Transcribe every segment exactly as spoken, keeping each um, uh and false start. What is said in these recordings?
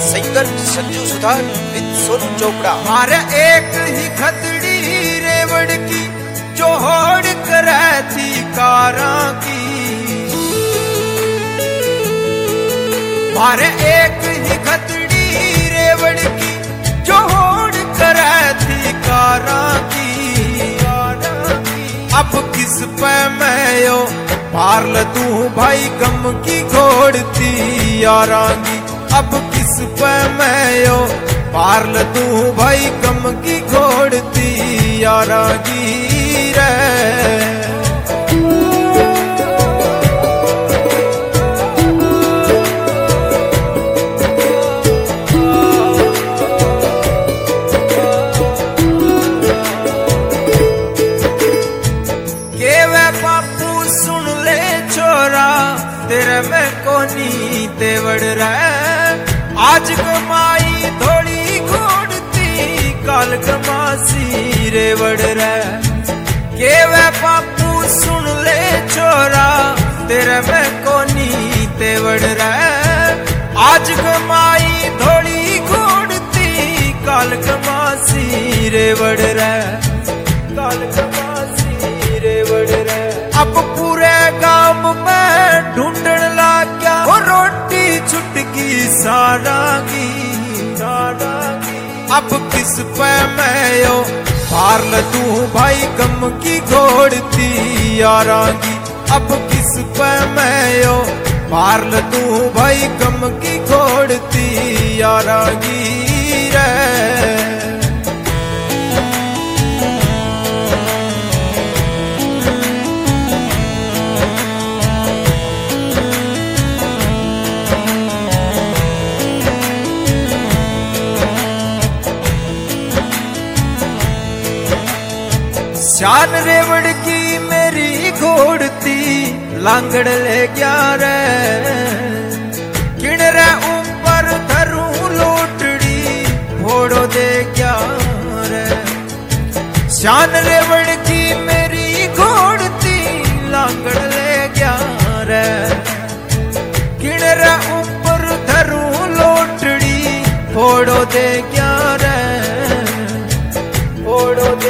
Singer Sanju सुधार with Sonu Chopra. मारे एक ही खतड़ी रेवड़ की जो होड़ करे थी कारा की, मारे एक ही खतड़ी रेवड़ की जो होड़ करे थी कारा की। अब किस पे मैं यो पार लूं भाई गम की घोड़ती यारांगी, अब किस पे मैं यो पार लूं भाई गम की घोड़ती यारांगी रे। तेरे में कोनी तेवड़ रहे आज कमाई थोड़ी घोड़ती काल कमासी रेवड़ रहे। के वे पापू सुन ले छोरा तेरे में कोनी तेवड़ रहे आज कमाई थोड़ी घोड़ती काल कमासी रेवड़ रहे, काल कमासी रेवड़ रहे। अब पूरे गांव में ढूंढन लग गया वो रोटी छुटकी सारांगी, सारांगी। अब किस पे मैं यो पार लूं भाई गम की घोड़ती यारांगी, अब किस पे मैं यो पार लूं भाई गम की घोड़ती यारांगी रे। शान रेवड़ की मेरी घोड़ती लांगड़ ले गया रे, किणरे ऊपर धरूं लोटड़ी घोड़ो दे गया रे। शान रेवड़ की मेरी घोड़ती लांगड़ ले गया रे, किणरे ऊपर धरूं लोटड़ी घोड़ो दे गया रे, घोड़ो दे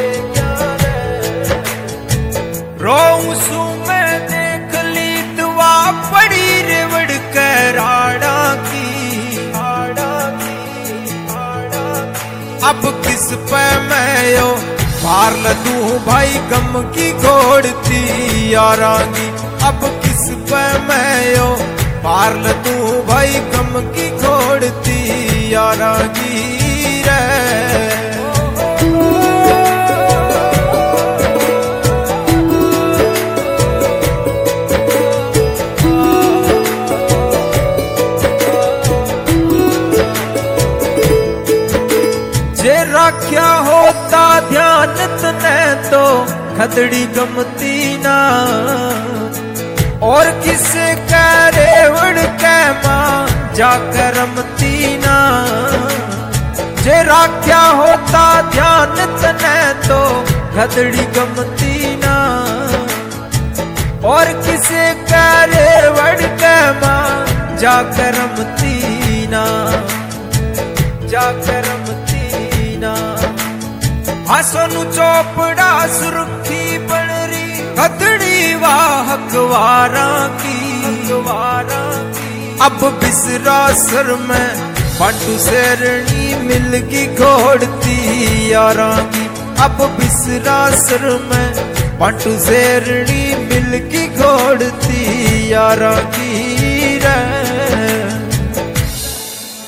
रोसू में देख ली दुआ पड़ी रेवड़ के राड़ा की, राड़ा की, राड़ा की। अब किस पे मैं यो पार लूं भाई गम की घोड़ती यारांगी, अब किस पे मैं यो पार लूं भाई गम की घोड़ती यारांगी रे। क्या होता ध्यान तने तो खतड़ी गमती ना, और किसे कह रेवड़ के मां जाकर रमती ना। जे राख्या होता ध्यान तने तो खतड़ी गमती ना, और किसे कह रेवड़ के मां जाकर रमती ना, जाकर रमती ना। हाँ सोनू चोपड़ा सुर्खी बनरी खतड़ी वाहकवारा की, हकवारा की। अब बिसरा सर में पांडु शेरनी मिलगी घोड़ती यारांगी, अब बिसरा सर में पांडु शेरनी मिलगी घोड़ती यारांगी रे।